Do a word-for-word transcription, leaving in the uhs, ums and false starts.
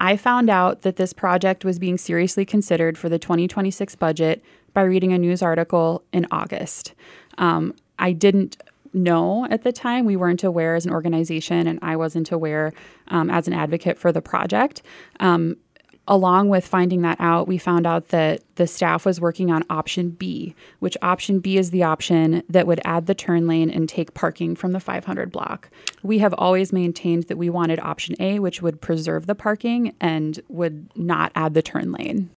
I found out that this project was being seriously considered for the twenty twenty-six budget by reading a news article in August. Um, I didn't know at the time. We weren't aware as an organization, and I wasn't aware um, as an advocate for the project. Um, Along with finding that out, we found out that the staff was working on option B, which option B is the option that would add the turn lane and take parking from the five hundred block. We have always maintained that we wanted option A, which would preserve the parking and would not add the turn lane.